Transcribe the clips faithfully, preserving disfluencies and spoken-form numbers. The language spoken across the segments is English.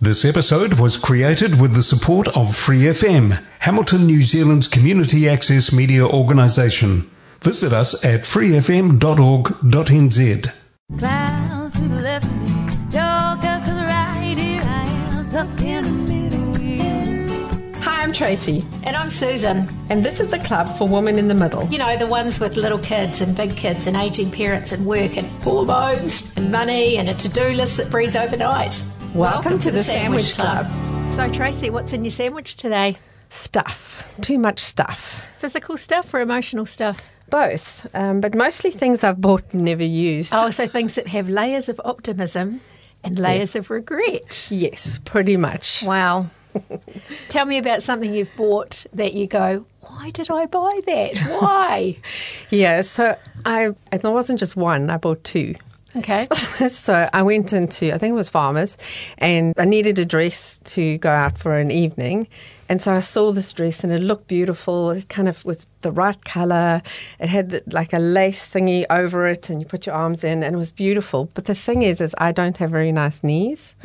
This episode was created with the support of Free F M, Hamilton, New Zealand's community access media organisation. Visit us at free f m dot org dot n z. Clouds to the left of me, jokers to the right, here I am, stuck in the middle here. Hi, I'm Tracy, And I'm Susan. and this is the Club for Women in the Middle. You know, the ones with little kids and big kids and ageing parents and work and hormones and money and a to-do list that breeds overnight. Welcome to the Sandwich Club. So, Tracy, what's in your sandwich today? Stuff. Too much stuff. Physical stuff or emotional stuff? Both, um, but mostly things I've bought and never used. Oh, so things that have layers of optimism and layers of regret. Yes, pretty much. Wow. Tell me about something you've bought that you go, why did I buy that? Why? Yeah, so I it wasn't just one, I bought two. Okay. So I went into, I think it was Farmers, and I needed a dress to go out for an evening. And so I saw this dress and it looked beautiful. It kind of was the right colour. It had the, like a lace thingy over it and you put your arms in and it was beautiful. But the thing is, is I don't have very nice knees.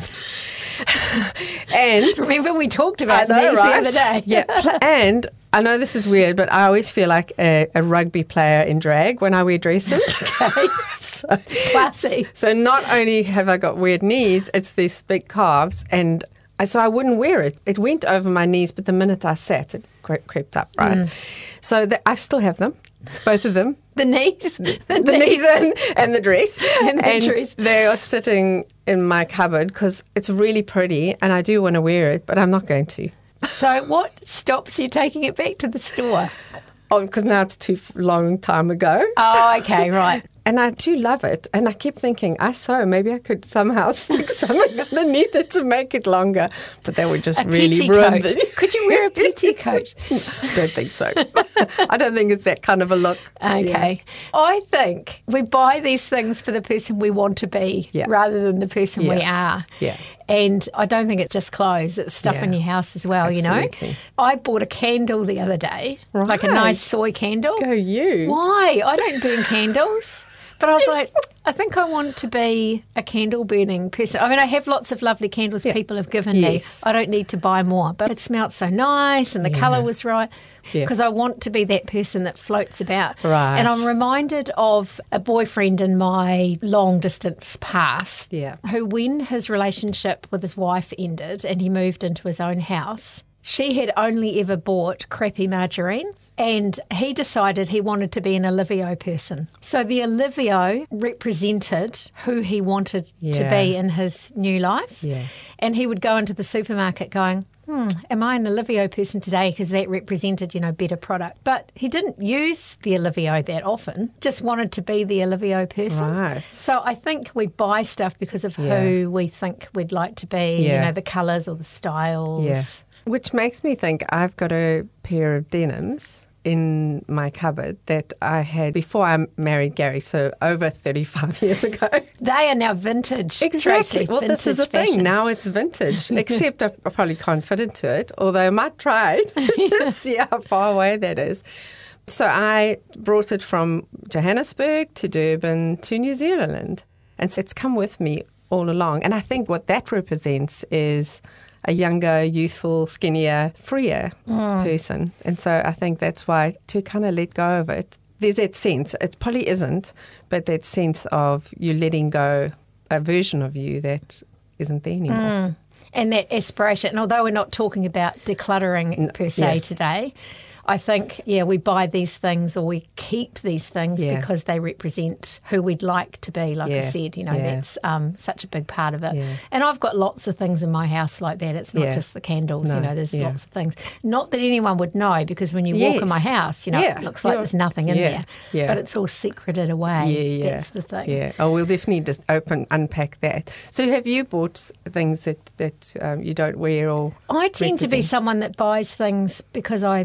And Remember we talked about I know, these right? the other day. Yeah. And I know this is weird, but I always feel like a, a rugby player in drag when I wear dresses. Okay. So, Classy. so not only have I got weird knees, it's these big calves, and I, so I wouldn't wear it. It went over my knees, but the minute I sat, it cre- crept up, right? Mm. So the, I still have them, both of them. The knees. The, The knees and, and the dress. And the dress. They are sitting in my cupboard because it's really pretty and I do want to wear it, but I'm not going to. So what stops you taking it back to the store? Oh, because now it's too long time ago. Oh, okay, right. And I do love it. And I keep thinking, I sew, maybe I could somehow stick something underneath it to make it longer. But that would just A really ruin petticoat. it. Could you wear a petticoat? I don't think so. I don't think it's that kind of a look. Okay. I think we buy these things for the person we want to be Yeah. rather than the person we Yeah. are. Yeah. And I don't think it's just clothes, it's stuff Yeah. in your house as well, you Absolutely. know. I bought a candle the other day, like a Right. nice soy candle. Go you. Why? I don't burn candles. But I was like, I think I want to be a candle burning person. I mean, I have lots of lovely candles people have given Yes. me. I don't need to buy more. But it smelled so nice and the colour was right Yeah. because I want to be that person that floats about. Right. And I'm reminded of a boyfriend in my long distance past Yeah. who, when his relationship with his wife ended and he moved into his own house, she had only ever bought crappy margarine and he decided he wanted to be an Olivio person. So the Olivio represented who he wanted to Yeah. be in his new life. Yeah. And he would go into the supermarket going, hmm, am I an Olivio person today? Because that represented, you know, better product. But he didn't use the Olivio that often, just wanted to be the Olivio person. Right. So I think we buy stuff because of Yeah. who we think we'd like to be, you Yeah. know, the colours or the styles. Yeah. Which makes me think I've got a pair of denims in my cupboard that I had before I married Gary, so over thirty-five years ago. They are now vintage. Exactly. Tracy, Well, this is the vintage fashion. thing. Now it's vintage, except I I probably can't fit into it, although I might try it to see how far away that is. So I brought it from Johannesburg to Durban to New Zealand. And so it's come with me all along. And I think what that represents is a younger, youthful, skinnier, freer person. And so I think that's why to kind of let go of it, there's that sense, it probably isn't, but that sense of you letting go a version of you that isn't there anymore. And that aspiration. And although we're not talking about decluttering per se yeah. today, I think, yeah, we buy these things or we keep these things Yeah. because they represent who we'd like to be. Like I Yeah. said, you know, Yeah. that's um, such a big part of it. Yeah. And I've got lots of things in my house like that. It's not Yeah. just the candles, you No, know, there's yeah. lots of things. Not that anyone would know because when you walk in my Yes. house, you know, Yeah. it looks like You're- there's nothing in yeah. there. Yeah. But it's all secreted away. Yeah, yeah. That's the thing. Yeah. Oh, we'll definitely just open, unpack that. So have you bought things that, that um, you don't wear or I tend to be represent? someone that buys things because I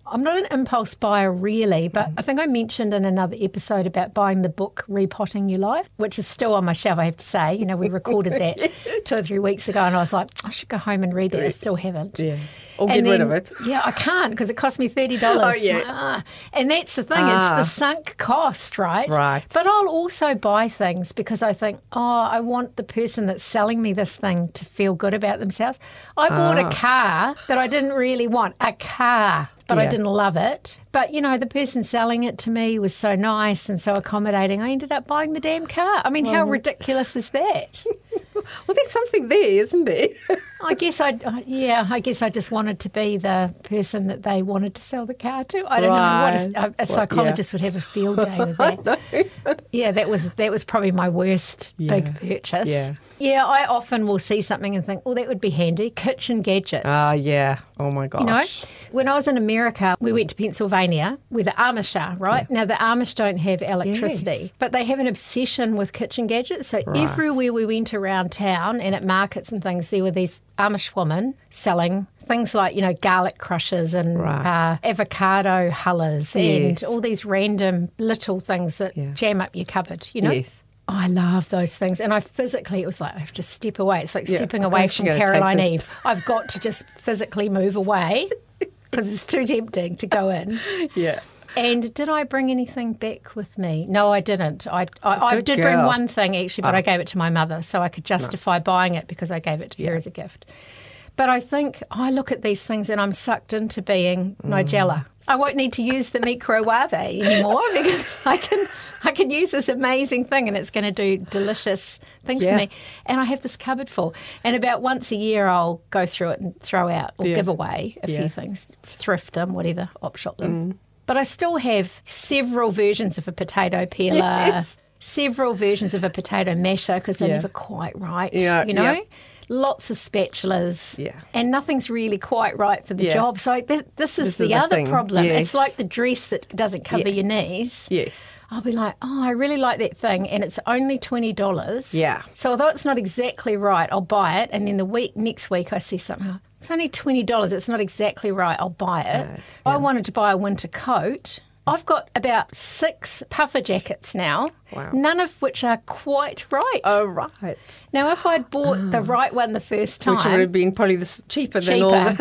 I'm not an impulse buyer really, but I think I mentioned in another episode about buying the book Repotting Your Life, which is still on my shelf, I have to say. You know, we recorded that yes. two or three weeks ago and I was like, I should go home and read that. I still haven't. Yeah. Or and get then, rid of it. Yeah, I can't because it cost me thirty dollars. Oh, yeah. Ah. And that's the thing, Ah. it's the sunk cost, right? Right. But I'll also buy things because I think, oh, I want the person that's selling me this thing to feel good about themselves. I bought Ah. a car that I didn't really want, a car, but I Yeah. didn't love it. But, you know, the person selling it to me was so nice and so accommodating. I ended up buying the damn car. I mean, how ridiculous is that? Well, there's something there, isn't there? I guess I, uh, yeah, I guess I just wanted to be the person that they wanted to sell the car to. I don't know. What is, a, a psychologist would have a field day with that. Yeah, that was that was probably my worst Yeah. big purchase. Yeah. Yeah, I often will see something and think, oh, that would be handy. Kitchen gadgets. Ah, yeah. Oh, my gosh. You know, when I was in America, we went to Pennsylvania where the Amish are, right? Yeah. Now, the Amish don't have electricity, Yes. but they have an obsession with kitchen gadgets. So Right. everywhere we went around town and at markets and things, there were these Amish women selling things like, you know, garlic crushers and Right. uh, avocado hullers Yes. and all these random little things that Yeah. jam up your cupboard, you know? Yes. Oh, I love those things. And I physically, it was like, I have to step away. It's like Yeah, stepping I'm away actually from gonna take Caroline this- Eve. I've got to just physically move away because it's too tempting to go in. Yeah. And did I bring anything back with me? No, I didn't. I I, I Good did bring girl. one thing actually, but Oh. I gave it to my mother, so I could justify buying it because I gave it to her as a gift. But I think I look at these things and I'm sucked into being Nigella. I won't need to use the microwave anymore because I can I can use this amazing thing and it's going to do delicious things Yeah. for me. And I have this cupboard full. And about once a year I'll go through it and throw out or Yeah. give away a Yeah. few things, thrift them, whatever, op shop them. But I still have several versions of a potato peeler, Yes. several versions of a potato masher because they're Yeah. never quite right, Yeah, you know? yeah. Lots of spatulas. Yeah. And nothing's really quite right for the Yeah. job. So th- this is This the is the other thing. problem. Yes. It's like the dress that doesn't cover Yeah. your knees. Yes. I'll be like, oh, I really like that thing, and it's only twenty dollars. Yeah. So although it's not exactly right, I'll buy it, and then the week next week I see something. oh, It's only twenty dollars. It's not exactly right. I'll buy it. Right, I yeah. wanted to buy a winter coat. I've got about six puffer jackets now, Wow. none of which are quite right. Oh, right. Now, if I'd bought the right one the first time, Which would have been probably the, s- cheaper, than all cheaper. the...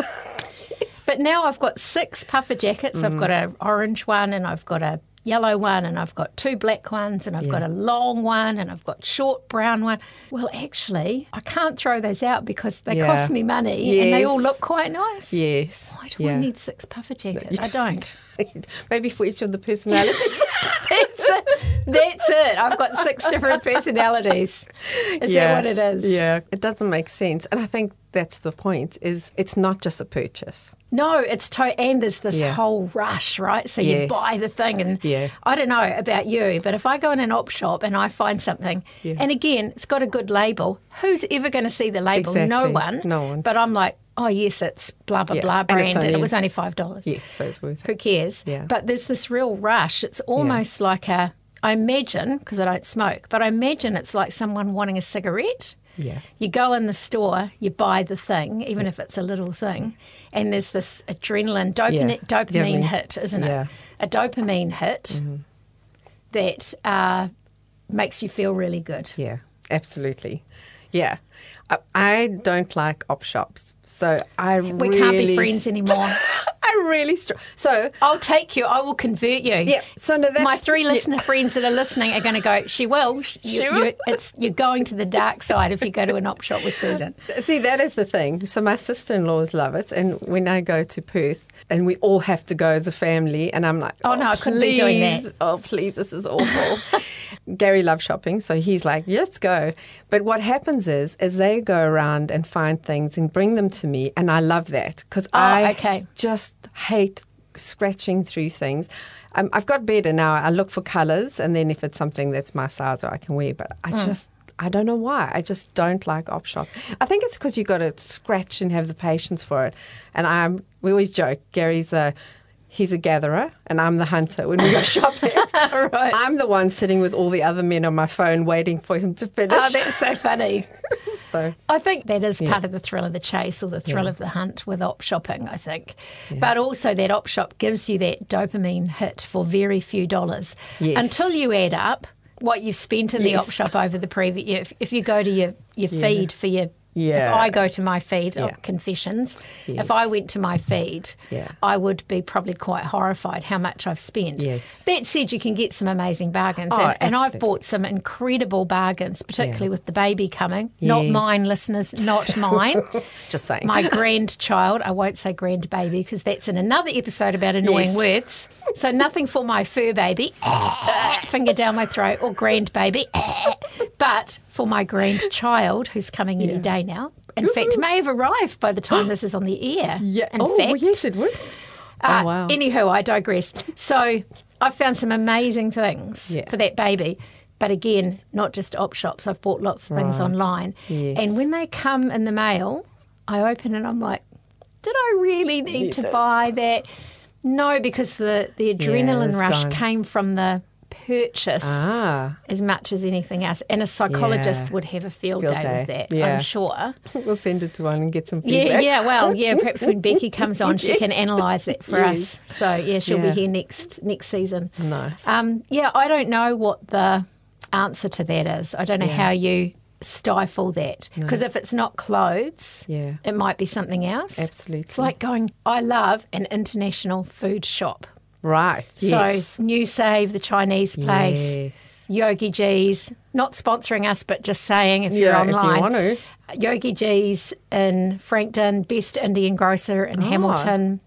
But now I've got six puffer jackets. I've got an orange one and I've got a yellow one and I've got two black ones and I've Yeah. got a long one and I've got short brown one. Well, actually, I can't throw those out because they Yeah. cost me money and they all Yes. look quite nice. Yes. Why do yeah. I need six puffer jackets? you I don't. Maybe for each of the personalities. That's it. That's it. I've got six different personalities. Is that what it is? Yeah. It doesn't make sense. And I think that's the point, is it's not just a purchase. No, it's to- and there's this Yeah. whole rush, right? So you Yes. buy the thing, and Yeah. I don't know about you, but if I go in an op shop and I find something, Yeah. and again, it's got a good label, who's ever going to see the label? No Exactly. one. No one. But I'm like, oh yes, it's blah blah Yeah. blah And it's brand, and only- it was only five dollars. Yes, so it's worth it. Who cares? Yeah. But there's this real rush. It's almost like a. I imagine, because I don't smoke, but I imagine it's like someone wanting a cigarette. Yeah. You go in the store, you buy the thing, even if it's a little thing, and there's this adrenaline, dopamine, Yeah. dopamine Dopamine. hit, isn't Yeah. it? A dopamine hit Mm-hmm. that uh, makes you feel really good. Yeah, absolutely. Yeah. I, I don't like op shops. So I We really... can't be friends anymore. I really... Str- so... I'll take you. I will convert you. Yeah, so no, that's... My three yeah. listener friends that are listening are going to go, she will. She you, will. You, it's, you're going to the dark side if you go to an op shop with Susan. See, that is the thing. So my sister-in-laws love it. And when I go to Perth, and we all have to go as a family, and I'm like, Oh, no, I couldn't be doing that. please, Oh, please, this is awful. Gary loves shopping, so he's like, yeah, let's go. But what happens is, is they go around and find things and bring them to me, and I love that because Oh, I okay. just hate scratching through things. Um, I've got better now. I look for colours, and then if it's something that's my size or I can wear, but I Mm. just... I don't know why. I just don't like op shop. I think it's because you got to scratch and have the patience for it. And I'm. We always joke. Gary's a he's a gatherer and I'm the hunter when we go shopping. Right. I'm the one sitting with all the other men on my phone waiting for him to finish. Oh, that's so funny. So I think that is Yeah. part of the thrill of the chase or the thrill Yeah. of the hunt with op shopping, I think. But also that op shop gives you that dopamine hit for very few dollars. Yes. Until you add up what you've spent in the Yes. op shop over the previous year. If, if you go to your, your Yeah. feed for your... Yeah. If I go to my feed Yeah. of confessions, Yes. if I went to my feed, Yeah. I would be probably quite horrified how much I've spent. Yes. That said, you can get some amazing bargains. Oh, and, and I've absolutely. bought some incredible bargains, particularly Yeah. with the baby coming. Not Yes. mine, listeners, not mine. just saying. My grandchild. I won't say grandbaby because that's in another episode about annoying Yes. words. So nothing for my fur baby, finger down my throat, or grandbaby, but for my grandchild who's coming any Yeah. day now. In fact, may have arrived by the time this is on the air. yeah. In oh, fact, yes, it would. uh, oh, wow. Anywho, I digress. So I found some amazing things Yeah. for that baby. But again, not just op shops. I've bought lots of things Right. online. Yes. And when they come in the mail, I open and I'm like, did I really need Need to this. buy that? No, because the, the adrenaline it's rush gone. came from the purchase Ah, as much as anything else. And a psychologist Yeah. would have a field, Field day, day. with that, Yeah. I'm sure. we'll send it to one and get some Yeah, feedback. yeah, well, yeah, perhaps when Becky comes on, she can Yes. analyse it for Yes. us. So, yeah, she'll Yeah. be here next next season. Nice. Um, yeah, I don't know what the answer to that is. I don't know Yeah. how you stifle that. Because if it's not clothes, Yeah. it might be something else. Absolutely. It's like going, I love an international food shop. Right. Yes. So, New Save, the Chinese place, Yes. Yogi G's, not sponsoring us, but just saying if you're Yeah, online. if you want to. Yogi G's in Frankton, Best Indian Grocer in Oh. Hamilton.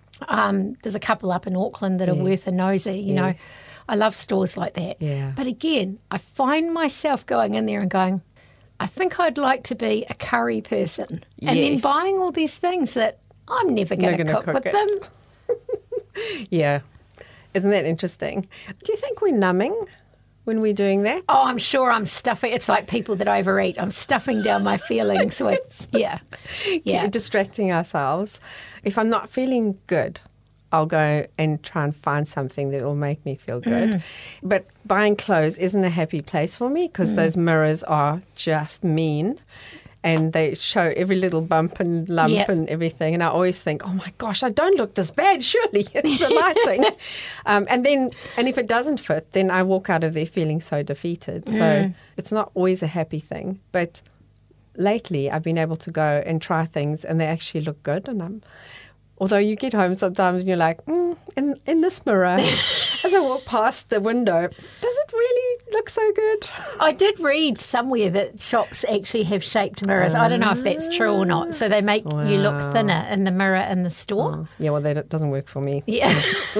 Um, there's a couple up in Auckland that are Yeah. worth a nosy, you know. Yes. I love stores like that. Yeah. But again, I find myself going in there and going, I think I'd like to be a curry person. And then Yes. buying all these things that I'm never going to gonna cook, cook with it. them. Yeah. Isn't that interesting? Do you think we're numbing when we're doing that? Oh, I'm sure I'm stuffing. It's like people that overeat. I'm stuffing down my feelings with, yeah. Yeah. Keep distracting ourselves. If I'm not feeling good, I'll go and try and find something that will make me feel good. Mm. But buying clothes isn't a happy place for me because Mm. those mirrors are just mean. And they show every little bump and lump Yep. and everything. And I always think, oh my gosh, I don't look this bad, surely. It's the lighting. um, and then, and if it doesn't fit, then I walk out of there feeling so defeated. So Mm. it's not always a happy thing. But lately, I've been able to go and try things and they actually look good. And I'm, although you get home sometimes and you're like, mm, in, in this mirror, as I walk past the window, does it really look so good? I did read somewhere that shops actually have shaped mirrors. I don't know if that's true or not. So they make you look Wow. thinner in the mirror in the store. Yeah, well, that doesn't work for me. Yeah.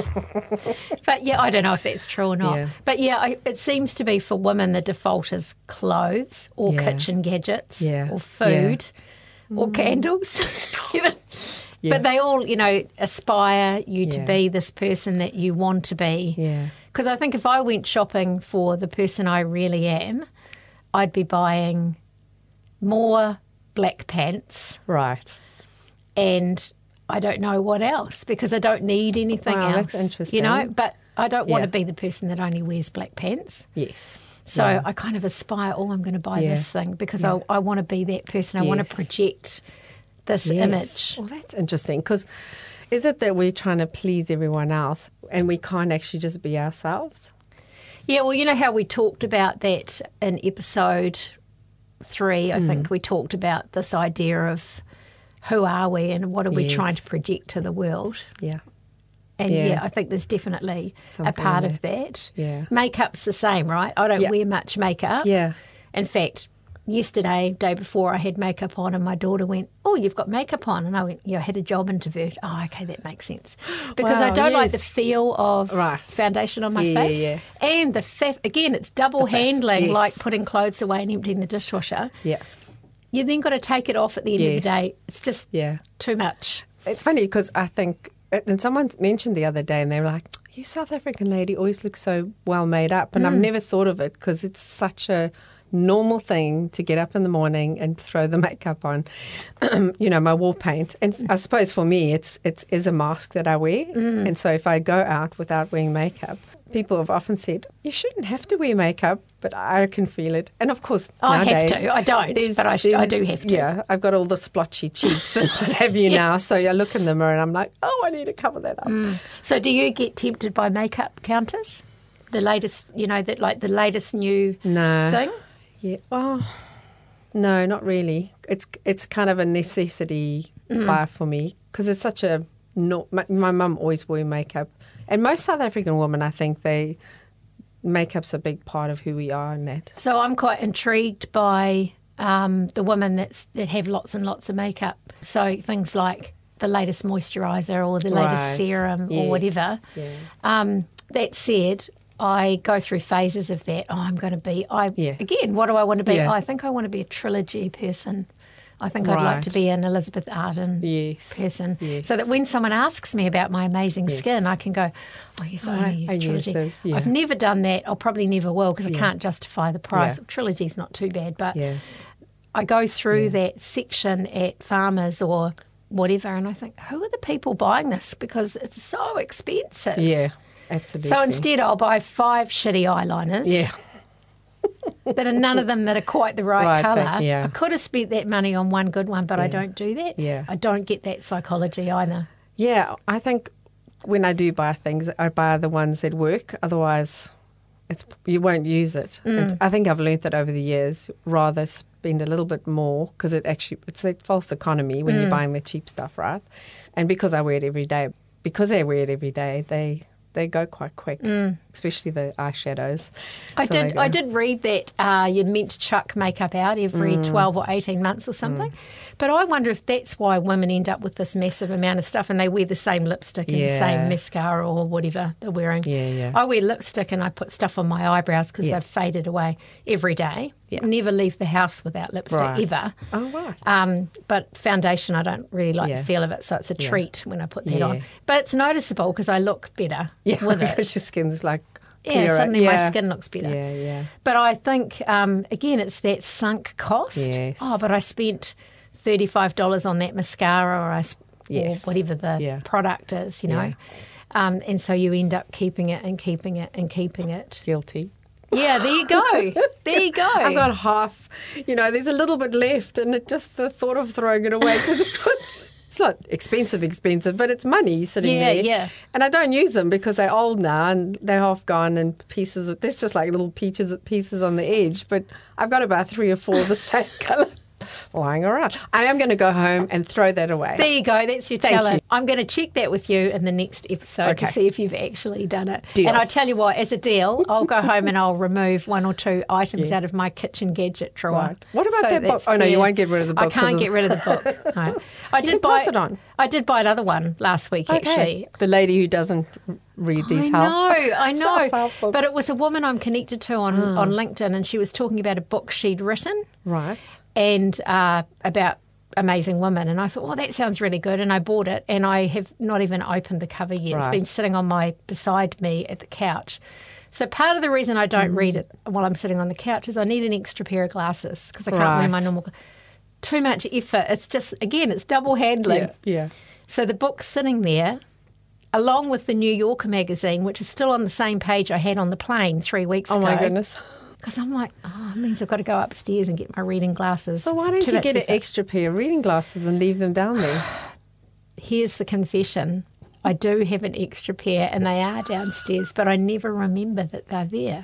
But yeah, I don't know if that's true or not. Yeah. But yeah, I, it seems to be for women the default is clothes or Yeah. kitchen gadgets Yeah. or food or candles. Yeah. But they all, you know, aspire you to Yeah. be this person that you want to be. Yeah. Because I think if I went shopping for the person I really am, I'd be buying more black pants Right. and I don't know what else because I don't need anything Wow, else. that's interesting. You know, but I don't want Yeah. to be the person that only wears black pants. Yes. So Yeah. I kind of aspire, oh, I'm going to buy Yeah. this thing because I, I want to be that person. I want Yes. to project this Yes. image. Well, that's interesting because is it that we're trying to please everyone else and we can't actually just be ourselves? Yeah, well, you know how we talked about that in episode three. I Mm. think we talked about this idea of who are we and what are we Yes. trying to project to the world. Yeah. And yeah, Yeah. I think there's definitely a Something part in of that. Yeah. Makeup's the same, right? I don't Yeah. wear much makeup. Yeah. In fact, yesterday, day before, I had makeup on and my daughter went, oh, you've got makeup on. And I went, yeah, I had a job interview. Oh, okay, that makes sense. Because I Wow, don't like the yes. feel of Right. foundation on my Yeah, yeah, face. yeah. And the faff, again, it's double handling, yes. like putting clothes away and emptying the dishwasher. Yeah. You then got to take it off at the end of the Yes. day. It's just Yeah. too much. It's funny because I think, and someone mentioned the other day and they were like, you South African lady always look so well made up. And I've never thought of it because it's such a normal thing to get up in the morning and throw the makeup on, you know, my wall paint. And I suppose for me, it's it's is a mask that I wear. Mm. And so if I go out without wearing makeup, people have often said, you shouldn't have to wear makeup, but I can feel it. And of course, I nowadays, have to. I don't, but I, sh- I do have to. Yeah, I've got all the splotchy cheeks and what have you yeah. now. So I look in the mirror and I'm like, oh, I need to cover that up. Mm. So do you get tempted by makeup counters? The latest, you know, that like the latest new no. thing? Yeah. Oh, no, not really. It's it's kind of a necessity mm. buy for me because it's such a... No, my, my mum always wore makeup. And most South African women, I think, they... Makeup's a big part of who we are and that. So I'm quite intrigued by um, the women that's, that have lots and lots of makeup. So things like the latest moisturiser or the latest right. serum yes. or whatever. Yeah. Um, that said, I go through phases of that. Oh, I'm going to be, I yeah. again, what do I want to be? Yeah. Oh, I think I want to be a trilogy person. I think right. I'd like to be an Elizabeth Arden yes. person. Yes. So that when someone asks me about my amazing yes. skin, I can go, oh, yes, I only use I Trilogy. Use those, yeah. I've never done that. I'll probably never will because yeah. I can't justify the price. Yeah. Trilogy's not too bad. But yeah. I go through yeah. that section at Farmers or whatever and I think, who are the people buying this? Because it's so expensive. Yeah, absolutely. So instead I'll buy five shitty eyeliners. Yeah. that are none of them that are quite the right, right colour. but, yeah. I could have spent that money on one good one, but yeah. I don't do that. Yeah. I don't get that psychology either. Yeah, I think when I do buy things, I buy the ones that work. Otherwise, it's you won't use it. Mm. It's, I think I've learned that over the years. Rather spend a little bit more because it actually it's a false economy when Mm. you're buying the cheap stuff, right? And because I wear it every day, because I wear it every day, they they go quite quick, Mm. especially the eyeshadows. I So they did. go- I did read that uh, you're meant to chuck makeup out every Mm. twelve or eighteen months or something. But I wonder if that's why women end up with this massive amount of stuff, and they wear the same lipstick and the Yeah. same mascara or whatever they're wearing. Yeah, yeah. I wear lipstick and I put stuff on my eyebrows because Yeah. they've faded away every day. Yeah. Never leave the house without lipstick Right. ever. Oh, right. Um, but foundation, I don't really like Yeah. the feel of it, so it's a Yeah. treat when I put that Yeah. on. But it's noticeable because I look better Yeah, with because it. your skin's like Yeah, clearer. suddenly my Yeah. skin looks better. Yeah, yeah. But I think, um, again, it's that sunk cost. Yes. Oh, but I spent thirty-five dollars on that mascara or, I, sp- Yes. or whatever the Yeah. product is, you know. Yeah. Um, and so you end up keeping it and keeping it and keeping it. Guilty. Yeah, there you go. There you go. I've got half, you know, there's a little bit left, and it just the thought of throwing it away because it was, it's not expensive, expensive, but it's money sitting Yeah, there. yeah. And I don't use them because they're old now and they're half gone and pieces. Of, there's just like little peaches, pieces on the edge, but I've got about three or four of the same colour lying around. I am going to go home and throw that away. There you go. That's your Thank challenge. you. I'm going to check that with you in the next episode Okay. to see if you've actually done it. Deal. And I tell you what, as a deal, I'll go home and I'll remove one or two items Yeah. out of my kitchen gadget drawer. Right. What about So that book? that's Oh, no, you fair. won't get rid of the book I 'cause can't of- get rid of the book. No. I You did can buy pass it on. I did buy another one last week, actually. The lady who doesn't read these I health. know, I know. Self-help books. But it was a woman I'm connected to on, on LinkedIn, and she was talking about a book she'd written Right. and uh, about amazing women. And I thought, well, that sounds really good. And I bought it, and I have not even opened the cover yet. It's Right. been sitting on my beside me at the couch. So part of the reason I don't read it while I'm sitting on the couch is I need an extra pair of glasses because I can't wear Right. my normal. Too much effort. It's just, again, it's double handling. Yeah. Yeah. So the book's sitting there, along with the New Yorker magazine, which is still on the same page I had on the plane three weeks Oh, ago. my goodness. Because I'm like, oh, it means I've got to go upstairs and get my reading glasses. So why don't Too you much get an effort. extra pair of reading glasses and leave them down there? Here's the confession. I do have an extra pair and they are downstairs, but I never remember that they're there.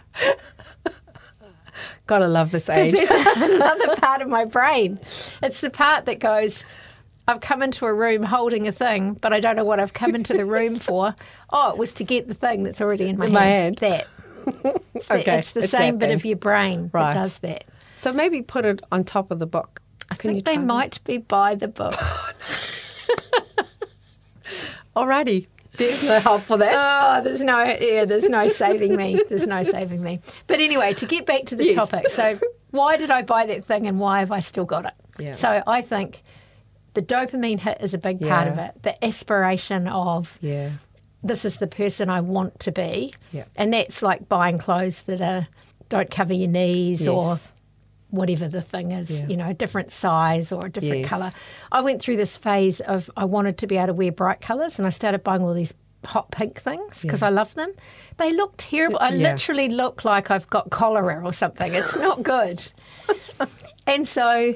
Gotta love this age. That's another part of my brain. It's the part that goes, I've come into a room holding a thing, but I don't know what I've come into the room for. Oh, it was to get the thing that's already in my, In my hand. That. It's the, Okay, it's the it's same that bit thing. of your brain Right. that does that. So maybe put it on top of the book. I Can you think they try that? might be by the book. Alrighty. There's no help for that. Oh, there's no, yeah, there's no saving me. There's no saving me. But anyway, to get back to the Yes. topic, so why did I buy that thing and why have I still got it? Yeah. So I think the dopamine hit is a big part of Yeah. it. The aspiration of Yeah. this is the person I want to be. Yeah. And that's like buying clothes that are don't cover your knees or Yes. whatever the thing is, Yeah. you know, a different size or a different Yes. colour. I went through this phase of I wanted to be able to wear bright colours, and I started buying all these hot pink things because Yeah. I love them. They look terrible. I Yeah. literally look like I've got cholera or something. It's not good. And so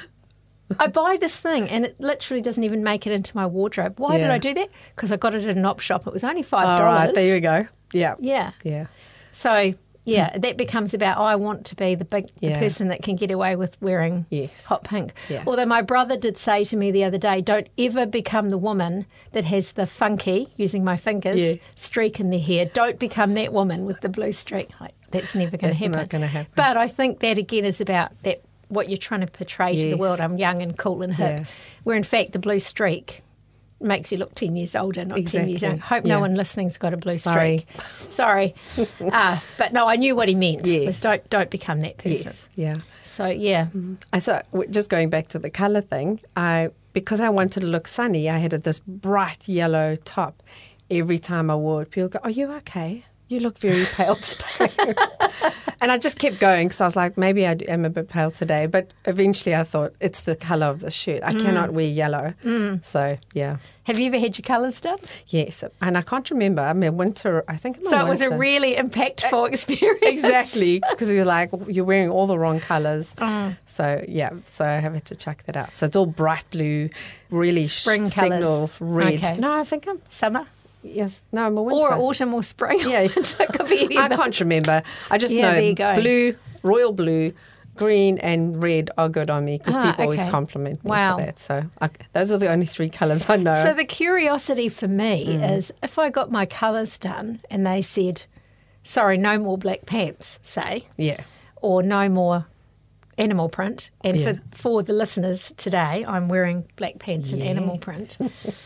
I buy this thing and it literally doesn't even make it into my wardrobe. Why did Yeah. I do that? Because I got it at an op shop. It was only five All dollars. right, there you go. Yeah. Yeah. Yeah. So, yeah, that becomes about, oh, I want to be the big the Yeah. person that can get away with wearing Yes. hot pink. Yeah. Although my brother did say to me the other day, don't ever become the woman that has the funky, using my fingers, Yeah. streak in their hair. Don't become that woman with the blue streak. Like, that's never going to That's happen. not gonna happen. But I think that, again, is about that what you're trying to portray to the Yes. world. I'm young and cool and hip. Yeah. Where, in fact, the blue streak makes you look ten years older, not ten years Exactly. young. Hope Yeah. no one listening's got a blue Sorry. streak. Sorry. uh, but no, I knew what he meant. Yes. Was don't, don't become that person. Yes. Yeah. So, yeah. I saw, w- just going back to the colour thing, I because I wanted to look sunny, I had this bright yellow top. Every time I wore it, people go, "Are you okay? You look very pale today." And I just kept going because I was like, maybe I d- am a bit pale today. But eventually I thought, it's the colour of the shirt. I cannot wear yellow. So, yeah. Have you ever had your colours done? Yes. And I can't remember. I mean, winter, I think I'm So it was a winter. really impactful experience. Exactly, because you're like, you're wearing all the wrong colours. So, yeah, so I have had to check that out. So it's all bright blue, really Spring sh- signal colours. red. Okay. No, I think I'm, Summer? yes, no, I'm a winter. Or autumn or spring? Yeah. it could be any I of them. can't remember. I just Yeah, there you know go. blue, royal blue, green and red are good on me because Ah, people always okay. compliment me Wow. for that. So I, those are the only three colours I know. So the curiosity for me Mm. is if I got my colours done and they said, sorry, no more black pants, say, yeah. or no more animal print. And Yeah. for, for the listeners today, I'm wearing black pants and Yeah. animal print.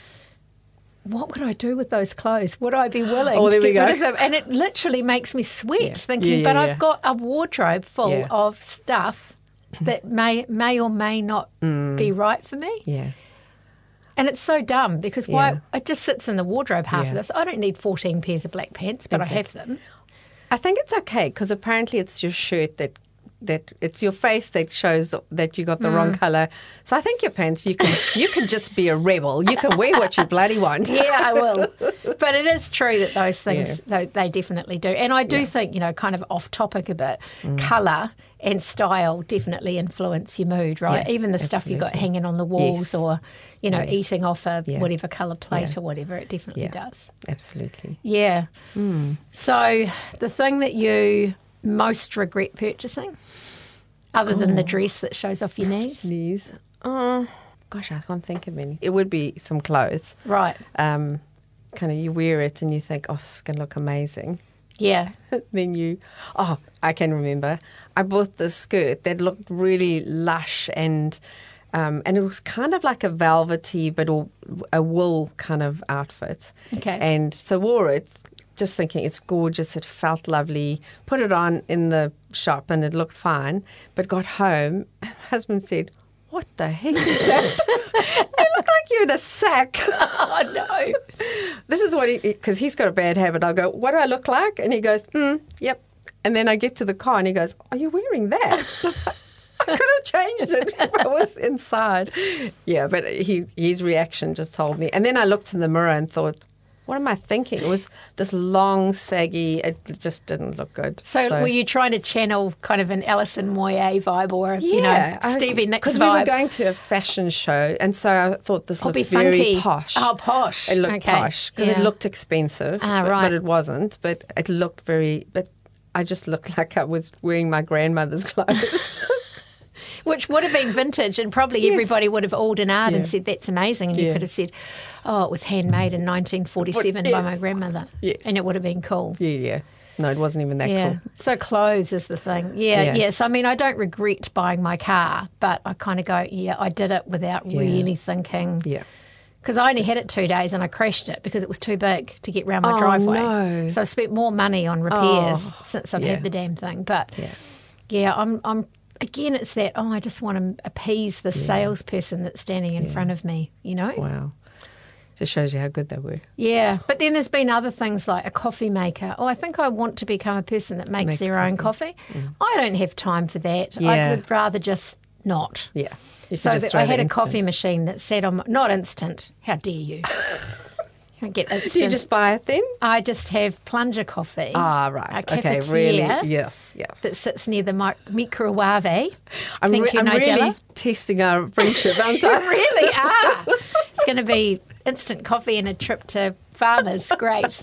What would I do with those clothes? Would I be willing Oh, to there we get rid go. of them? And it literally makes me sweat Yeah. thinking, Yeah, yeah, but yeah. I've got a wardrobe full Yeah. of stuff that may may or may not Mm. be right for me. Yeah. And it's so dumb because why Yeah. it just sits in the wardrobe half Yeah. of this. I don't need fourteen pairs of black pants, but I have them. I think it's okay because apparently it's your shirt that that it's your face that shows that you got the Mm. wrong color. So I think your pants you can you can just be a rebel. You can wear what you bloody want. Yeah, I will. But it is true that those things, they, they definitely do. And I do think, you know, kind of off topic a bit, Mm. colour and style definitely influence your mood, right? Yeah, Even the stuff you got absolutely. hanging on the walls Yes. or, you know, eating off a Yeah. whatever colour plate Yeah. or whatever, it definitely Yeah. does. Absolutely. Yeah. Hmm. So the thing that you most regret purchasing, other than Oh. the dress that shows off your knees? Knees. Oh, gosh, I can't think of any. It would be some clothes. Right. Um, kind of you wear it and you think, oh, this is going to look amazing. Yeah. Then you, oh, I can remember. I bought this skirt that looked really lush and um, and it was kind of like a velvety but a, a wool kind of outfit. Okay. And so wore it, just thinking it's gorgeous. It felt lovely. Put it on in the shop and it looked fine. But got home and my husband said, "What the heck is that? You look like you're in a sack." Oh, no. This is what he, because he's got a bad habit. I'll go, "What do I look like?" And he goes, mm, "Yep." And then I get to the car and he goes, "Are you wearing that?" I could have changed it if I was inside. Yeah, but he his reaction just told me. And then I looked in the mirror and thought, what am I thinking? It was this long, saggy, it just didn't look good. So, were you trying to channel kind of an Alison Moyet vibe or, a, you know, I was- Stevie Nicks Because vibe? we were going to a fashion show, and so I thought this Oh, looks be funky. very posh. Oh, posh. It looked Okay. posh because Yeah. it looked expensive, Ah, but, right. but it wasn't. But it looked very. But I just looked like I was wearing my grandmother's clothes. Which would have been vintage, and probably Yes. everybody would have awed and ahhed and Yeah. said, that's amazing. And you Yeah. could have said, oh, it was handmade in nineteen forty-seven by Yes. my grandmother. Yes. And it would have been cool. yeah, yeah. No, it wasn't even that Yeah. cool. So clothes is the thing. Yeah, Yeah. yeah. So I mean, I don't regret buying my car, but I kind of go, yeah, I did it without Yeah. really thinking. Yeah. Because I only had it two days and I crashed it because it was too big to get round my Oh, driveway. no. So I spent more money on repairs Oh, since I've yeah. had the damn thing. But Yeah. yeah, I'm, I'm again, it's that, oh, I just want to appease the salesperson that's standing in front of me, you know? Wow. Just shows you how good they were. Yeah, but then there's been other things like a coffee maker. Oh, I think I want to become a person that makes, Makes their own coffee. Mm. I don't have time for that. Yeah. I would rather just not. Yeah. You So could just that throw I the had a instant. coffee machine that sat on my, not instant. How dare you? You don't get instant. Do you just buy it then? I just have plunger coffee. Ah, A right. Okay, cafetiere really? Yes, yes. that sits near the mi- microwave. I'm, Thank re- you, I'm Nigella. really testing our friendship, aren't You I? really are. It's going to be instant coffee and a trip to Farmers. Great.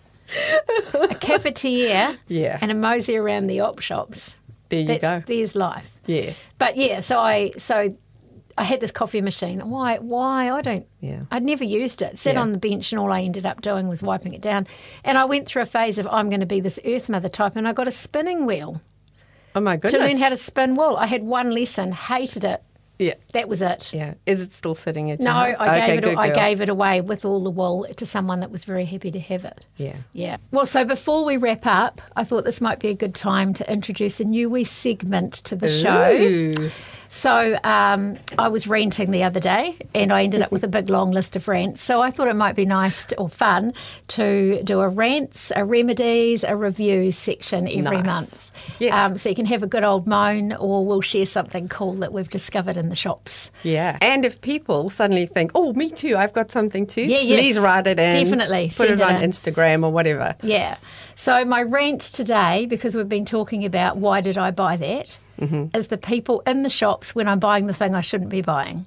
A cafetiere Yeah. and a mosey around the op shops. There you That's, go. There's life. Yeah. But yeah, so I so I had this coffee machine. Why? Why? I don't. Yeah. I'd never used it. Sat Yeah. on the bench, and all I ended up doing was wiping it down. And I went through a phase of I'm going to be this Earth Mother type, and I got a spinning wheel Oh, my to goodness. learn how to spin wool. I had one lesson, hated it. Yeah. That was it. Yeah. Is it still sitting at No, your house? I okay, gave it. good I girl. gave it away with all the wool to someone that was very happy to have it. Yeah. Yeah. Well, so before we wrap up, I thought this might be a good time to introduce a new wee segment to the show. Ooh. So um, I was ranting the other day, and I ended up with a big long list of rants. So I thought it might be nice to, or fun to do a rants, a remedies, a reviews section every Nice. month. Yeah. Um, so you can have a good old moan, or we'll share something cool that we've discovered in the shops. Yeah. And if people suddenly think, oh, me too, I've got something too, Yeah, yes. please write it in. Definitely. Put Send it it on in. Instagram or whatever. Yeah. So my rant today, because we've been talking about why did I buy that, Mm-hmm. is the people in the shops when I'm buying the thing I shouldn't be buying.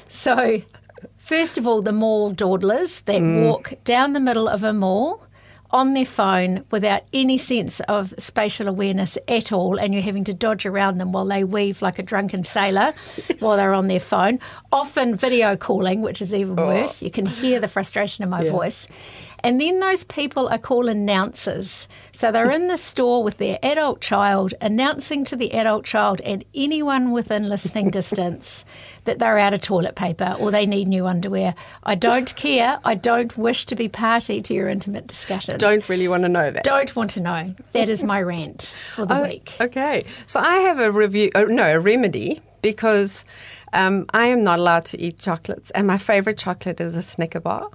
So first of all, the mall dawdlers that Mm. walk down the middle of a mall on their phone without any sense of spatial awareness at all, and you're having to dodge around them while they weave like a drunken sailor while they're on their phone, often video calling, which is even worse. You can hear the frustration in my Yeah. voice. And then those people are called announcers. So they're in the store with their adult child, announcing to the adult child and anyone within listening distance that they're out of toilet paper or they need new underwear. I don't care. I don't wish to be party to your intimate discussions. Don't really want to know that. Don't want to know. That is my rant for the Oh, week. Okay. So I have a review, uh, no, a remedy, because um, I am not allowed to eat chocolates, and my favorite chocolate is a Snicker bar.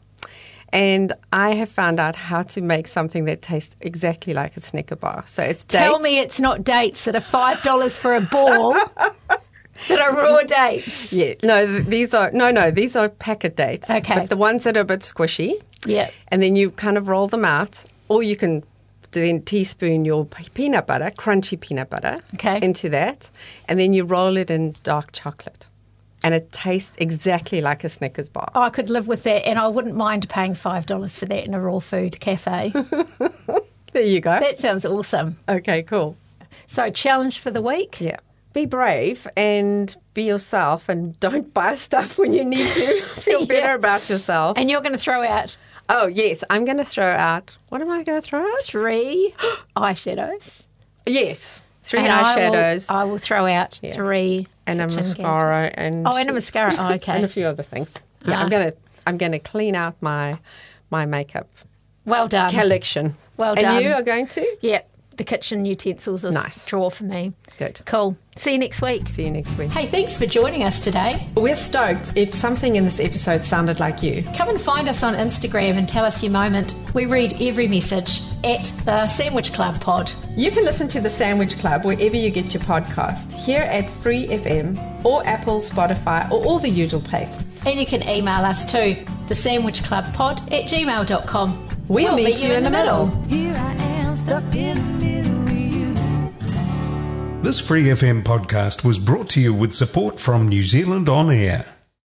And I have found out how to make something that tastes exactly like a Snicker bar. So it's Tell dates. me it's not dates that are five dollars for a ball that are raw dates. Yeah, no, th- these are no, no, these are packet dates. Okay. But the ones that are a bit squishy. Yeah. And then you kind of roll them out, or you can then teaspoon your p- peanut butter, crunchy peanut butter, Okay. into that, and then you roll it in dark chocolate, and it tastes exactly like a Snickers bar. I could live with that, and I wouldn't mind paying five dollars for that in a raw food cafe. There you go. That sounds awesome. Okay, cool. So, challenge for the week. Yeah. Be brave and be yourself, and don't buy stuff when you need to. Feel better Yeah. about yourself. And you're going to throw out Oh, yes, I'm going to throw out. What am I going to throw out? three eyeshadows. Yes, three And I will- eyeshadows I will, throw out Yeah. three and a kitchen mascara gadgets. and Oh, and a mascara. Oh, okay. and a few other things. Yeah, Ah. I'm gonna I'm gonna clean out my my makeup Well done. collection. Well and done. you are going to? Yeah, the kitchen utensils is Nice. draw for me. Good. Cool. See you next week. See you next week. Hey, thanks for joining us today. We're stoked if something in this episode sounded like you. Come and find us on Instagram and tell us your moment. We read every message at the Sandwich Club Pod. You can listen to The Sandwich Club wherever you get your podcast, here at Free F M or Apple, Spotify, or all the usual places. And you can email us too, the sandwich club pod at gmail dot com. We'll meet you in the middle. Here I am, stuck in the middle with you. This Free F M podcast was brought to you with support from New Zealand On Air.